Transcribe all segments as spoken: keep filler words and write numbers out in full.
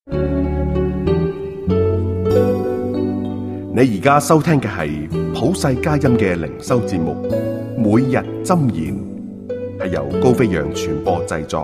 你而家收聽嘅係普世佳音嘅靈修節目，每日箴言，係由高飛揚傳播製作。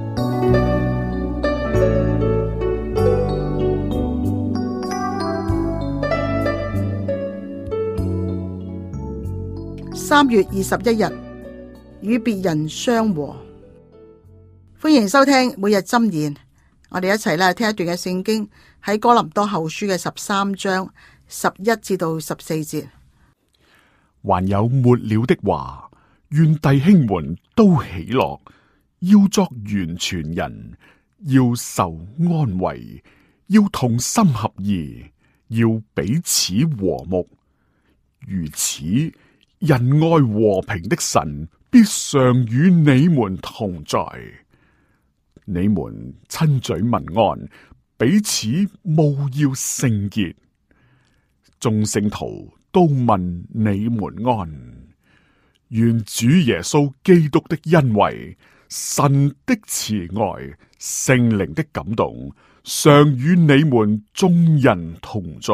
三月二十一日，與別人相和。歡迎收聽每日箴言。我哋一齊咧聽一段嘅聖經，喺哥林多後書嘅十三章十一至到十四節。 還有末了的話，願弟兄們都喜樂，要作完全人，要受安慰，要同心合意，要彼此和睦。如此，仁愛和平的神必常與你們同在。你們親嘴問安，彼此務要聖潔。眾聖徒都問你們安。願主耶穌基督的恩惠、神的慈愛、聖靈的感動，常與你們眾人同在。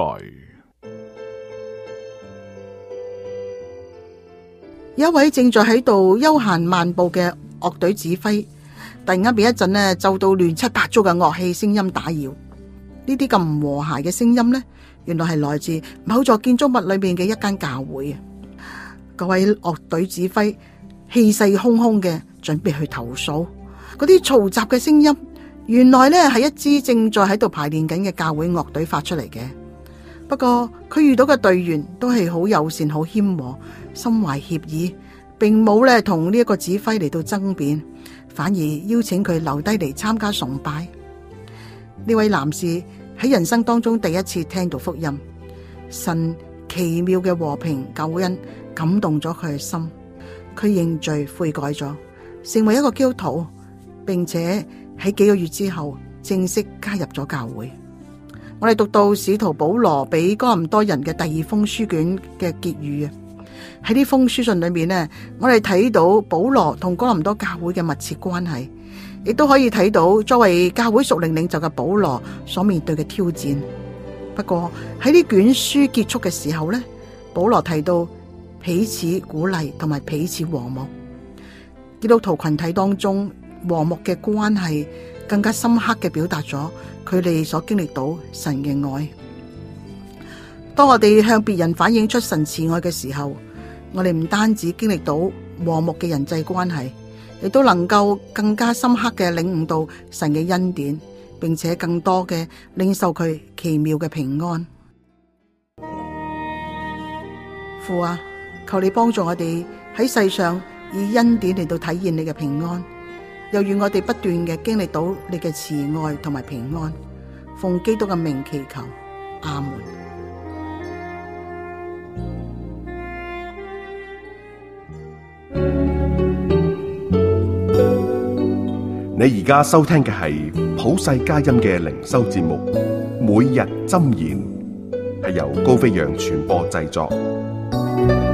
有一位正在喺度悠閒漫步嘅樂隊指揮，突然間俾一陣呢奏到亂七八糟嘅樂器聲音打擾。呢啲咁唔和諧嘅聲音呢，原來係來自某座建築物裏面嘅一間教會啊！各位樂隊指揮氣勢洶洶嘅，準備去投訴嗰啲嘈雜嘅聲音。原來呢係一支正在喺度排練緊嘅教會樂隊發出嚟嘅。不過佢遇到嘅隊員都係好友善、好謙和，心懷協議，並冇咧同呢一個指揮嚟到爭辯，反而邀請佢留低嚟參加崇拜。呢位男士喺人生當中第一次聽到福音，神奇妙嘅和平救恩感動咗佢嘅心，佢認罪悔改咗，成為一個基督徒，並且喺幾個月之後正式加入咗教會。我哋讀到使徒保羅俾哥林多人嘅第二封書卷嘅結語啊，喺呢封書信裏面呢，我哋睇到保羅同哥林多教會嘅密切關係，亦都可以睇到作為教會屬靈領袖嘅保羅所面對嘅挑戰。不過喺呢卷書結束嘅時候呢，保羅提到彼此鼓勵同埋彼此和睦。基督徒群體當中和睦嘅關係，更加深刻嘅表達咗佢哋所經歷到神嘅愛。當我哋向別人反映出神慈愛嘅時候，我哋唔單止經歷到和睦嘅人際關係，亦都能夠更加深刻嘅領悟到神嘅恩典，並且更多嘅領受佢奇妙嘅平安。父啊，求你幫助我哋喺世上以恩典嚟到體現你嘅平安，又願我哋不斷嘅經歷到你嘅慈愛同埋平安。奉基督嘅名祈求，阿門。 你而家收聽嘅係普世佳音嘅靈修節目，每日箴言，係由高飛揚傳播製作。